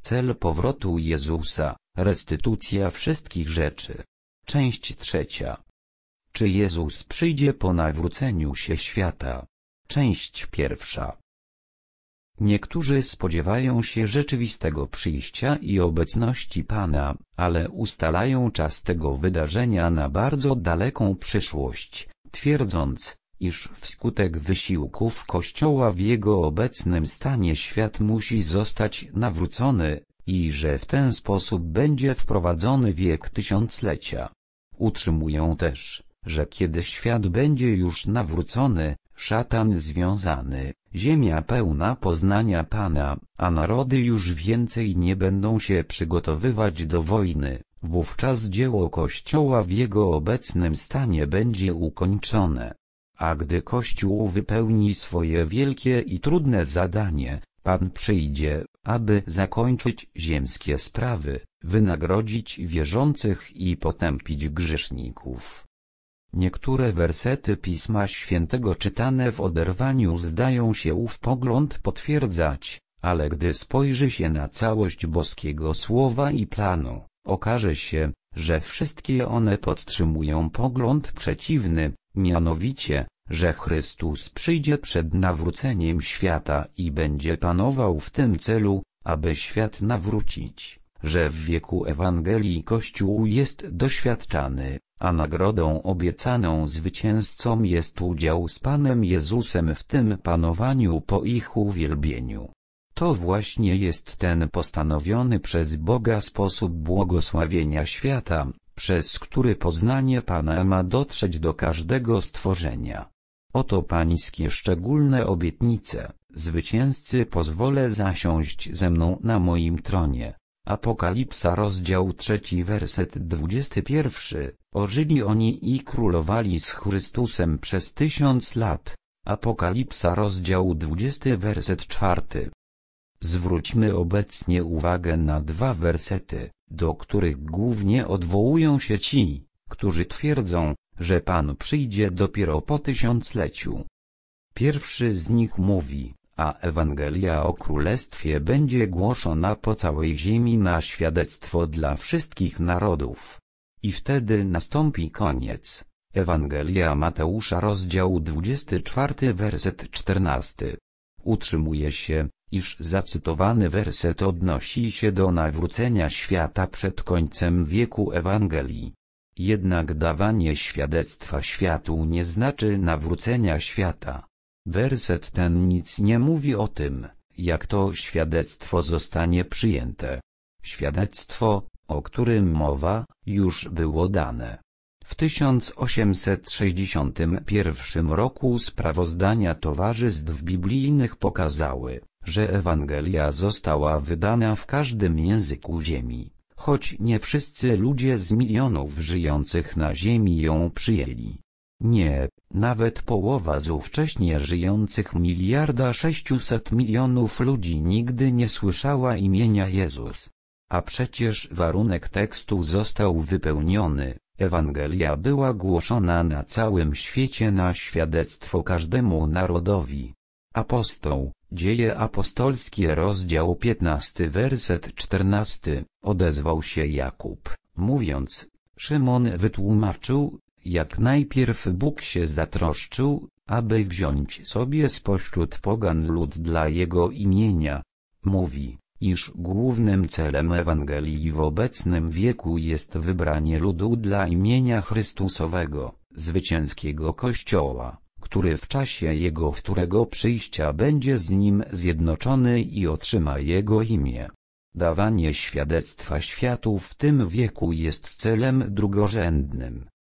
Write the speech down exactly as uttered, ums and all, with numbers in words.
Cel powrotu Jezusa, restytucja wszystkich rzeczy. Część trzecia. Czy Jezus przyjdzie po nawróceniu się świata? Część pierwsza. Niektórzy spodziewają się rzeczywistego przyjścia i obecności Pana, ale ustalają czas tego wydarzenia na bardzo daleką przyszłość, twierdząc, iż wskutek wysiłków Kościoła w jego obecnym stanie świat musi zostać nawrócony, i że w ten sposób będzie wprowadzony wiek tysiąclecia. Utrzymują też, że kiedy świat będzie już nawrócony, szatan związany, ziemia pełna poznania Pana, a narody już więcej nie będą się przygotowywać do wojny, wówczas dzieło Kościoła w jego obecnym stanie będzie ukończone. A gdy Kościół wypełni swoje wielkie i trudne zadanie, Pan przyjdzie, aby zakończyć ziemskie sprawy, wynagrodzić wierzących i potępić grzeszników. Niektóre wersety Pisma Świętego czytane w oderwaniu zdają się ów pogląd potwierdzać, ale gdy spojrzy się na całość boskiego słowa i planu, okaże się, że wszystkie one podtrzymują pogląd przeciwny, mianowicie, że Chrystus przyjdzie przed nawróceniem świata i będzie panował w tym celu, aby świat nawrócić, że w wieku Ewangelii Kościół jest doświadczany, a nagrodą obiecaną zwycięzcom jest udział z Panem Jezusem w tym panowaniu po ich uwielbieniu. To właśnie jest ten postanowiony przez Boga sposób błogosławienia świata, przez który poznanie Pana ma dotrzeć do każdego stworzenia. Oto Pańskie szczególne obietnice: zwycięzcy pozwolę zasiąść ze mną na moim tronie. Apokalipsa rozdział trzeci werset dwudziesty pierwszy. Ożyli oni i królowali z Chrystusem przez tysiąc lat. Apokalipsa rozdział dwudziesty werset czwarty. Zwróćmy obecnie uwagę na dwa wersety, do których głównie odwołują się ci, którzy twierdzą, że Pan przyjdzie dopiero po tysiącleciu. Pierwszy z nich mówi: a Ewangelia o Królestwie będzie głoszona po całej ziemi na świadectwo dla wszystkich narodów. I wtedy nastąpi koniec. Ewangelia Mateusza rozdział dwudziesty czwarty werset czternasty. Utrzymuje się, iż zacytowany werset odnosi się do nawrócenia świata przed końcem wieku Ewangelii. Jednak dawanie świadectwa światu nie znaczy nawrócenia świata. Werset ten nic nie mówi o tym, jak to świadectwo zostanie przyjęte. Świadectwo, o którym mowa, już było dane. W tysiąc osiemset sześćdziesiątym pierwszym roku sprawozdania towarzystw biblijnych pokazały, że Ewangelia została wydana w każdym języku ziemi, choć nie wszyscy ludzie z milionów żyjących na ziemi ją przyjęli. Nie, nawet połowa z ówcześnie żyjących miliarda sześciuset milionów ludzi nigdy nie słyszała imienia Jezus. A przecież warunek tekstu został wypełniony. Ewangelia była głoszona na całym świecie na świadectwo każdemu narodowi. Apostoł, Dzieje apostolskie rozdział piętnasty werset czternasty, odezwał się Jakub, mówiąc: Szymon wytłumaczył, jak najpierw Bóg się zatroszczył, aby wziąć sobie spośród pogan lud dla Jego imienia. Mówi, iż głównym celem Ewangelii w obecnym wieku jest wybranie ludu dla imienia Chrystusowego, zwycięskiego Kościoła, który w czasie Jego wtórego przyjścia będzie z Nim zjednoczony i otrzyma Jego imię. Dawanie świadectwa światu w tym wieku jest celem drugorzędnym,